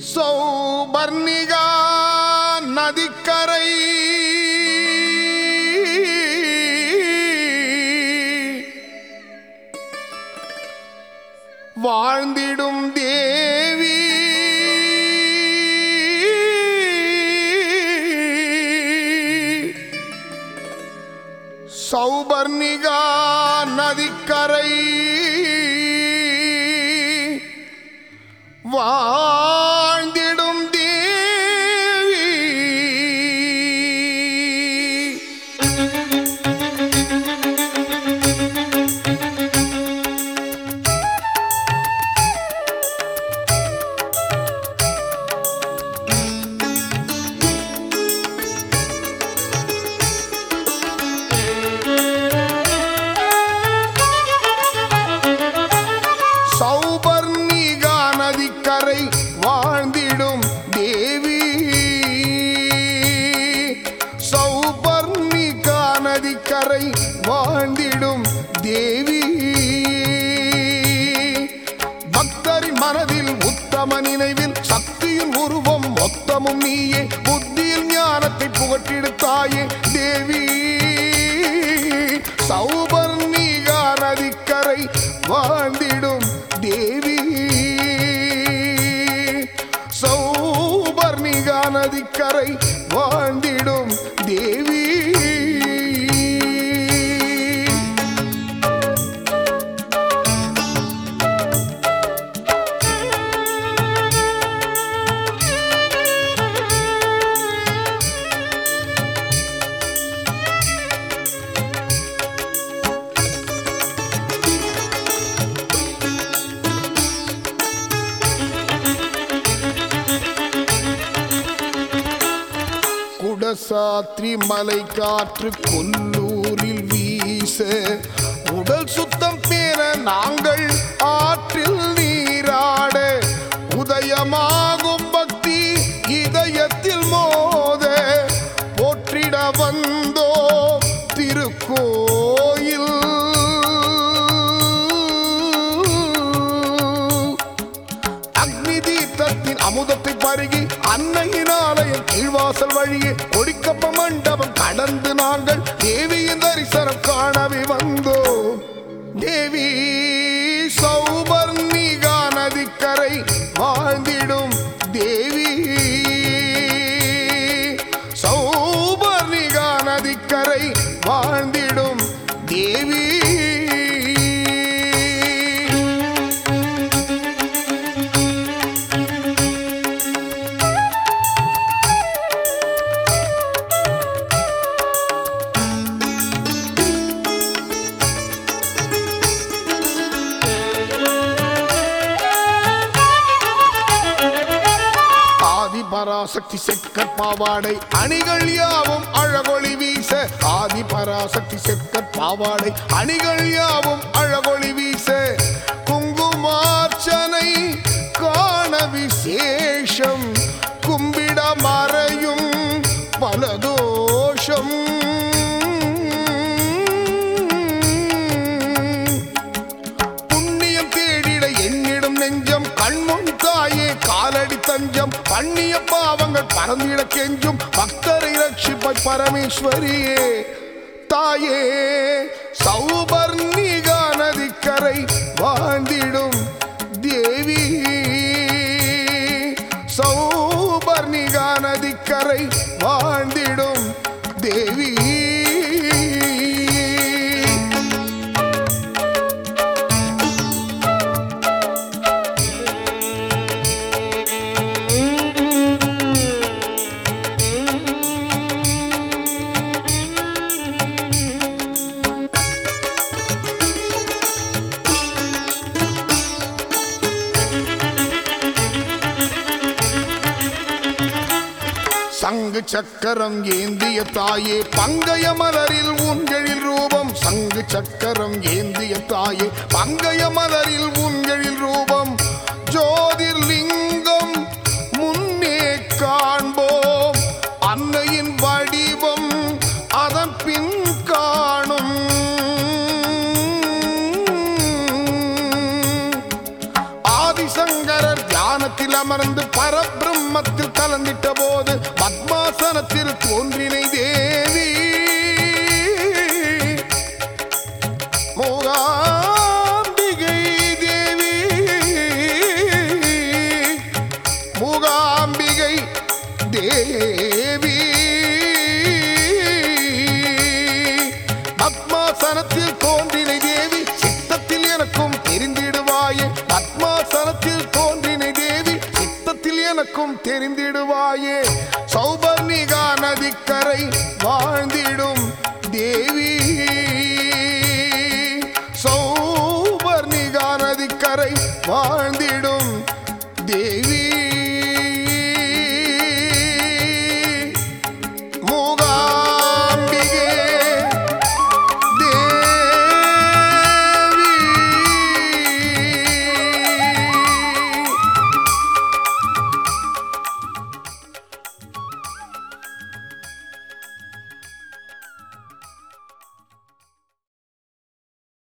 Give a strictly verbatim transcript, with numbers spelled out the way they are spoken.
சௌபர்ணிகா நதிக்கரை வாழ்ந்திடும் தேவி சௌபர்ணிகா நதிக்கரை வாழ்ந்திடும் தேவி சௌபர்ணிகா நதிக்கரை வாழ்ந்திடும் தேவி சௌபர்ணிகா நதிக்கரை வாழ்ந்திடும் தேவி பக்தரின் மனதில் உத்தம நினைவில் சக்தியின் உருவம் மொத்தமும் நீயே புத்தியில் ஞானத்தை புகட்டிடுத்தாயே தேவி சௌபர்ணிகா நதிக்கரை வாழ்ந்திடும் தேவி சௌபர்ணிகா நதிக்கரை வாழ்ந்திடும் தேவி குடசாத்ரி மலை காற்று கொல்லூரில் வீச உடல் சுத்தம் பெற நாங்கள் ஆற்றில் நீராட உதயமாகும் பக்தி இதயத்தில் மோத போற்றிட வந்தோ திருக்கோயில் அக்னி தீர்த்தத்தின் அமுதத்தை பருகி அன்னையின் ஆலயம் கீழ்வாசல் வழியே கொடிக்கப்ப மண்டபம் கடந்து நாங்கள் தேவியின் தரிசனம் காணவே வந்தோம் தேவி சௌபர்ணிகா நதிக்கரை வாழ்ந்திடும் தேவி சௌபர்ணிகா நதிக்கரை வாழ்ந்திடும் தேவி பராசக்தி செக்கற் பாவாடை அணிகள் யாவும் அழகொளி வீச ஆதி பராசக்தி செக்கற் பாவாடை அணிகள் யாவும் அழகொளி வீச குங்குமார்ச்சனை காண விசேஷம் கும்பிட மறையும் பலதோஷம் புண்ணியம் தேடிட எண்ணிடும் நெஞ்சம் கண்முன் தாயே காலடி தஞ்சம் பண்ணிய பாவங்கள் பறந்திட கெஞ்சும் பக்தரை ரட்சிப்பாய் பரமேஸ்வரியே தாயே சௌபர்ணிகா நதிக்கரை வாழ்ந்திடும் தேவி சௌபர்ணிகா நதிக்கரை வாழ்ந்திடும் தேவி சங்கு சக்கரம் ஏந்திய தாயே பங்கய மலரில் உன்களில் ரூபம் சங்கு சக்கரம் ஏந்திய தாயே பங்கய மலரில் உன்களில் ரூபம் ஜோதிர்லிங்கம் முன்னே காண்போம் அன்னையின் வடிவம் அதன் பின் காணும் ஆதி ஆதிசங்கரர் தியானத்தில் அமர்ந்து பரபிரம்மத்தில் கலந்திட்ட போது பத்மாசனத்தில் தோன்றினை தேவி மூகாம்பிகை தேவி. மூகாம்பிகை தேவி பத்மாசனத்தில் தோன்றினை தேவி சித்தத்தில் எனக்கும் தெரிந்திடுவாயே. பத்மாசனத்தில் தோன்றினை தேவி சித்தத்தில் எனக்கும் தெரிந்திடுவாயே. சௌபர்ணிகா நதிக்கரை வாழ்ந்தி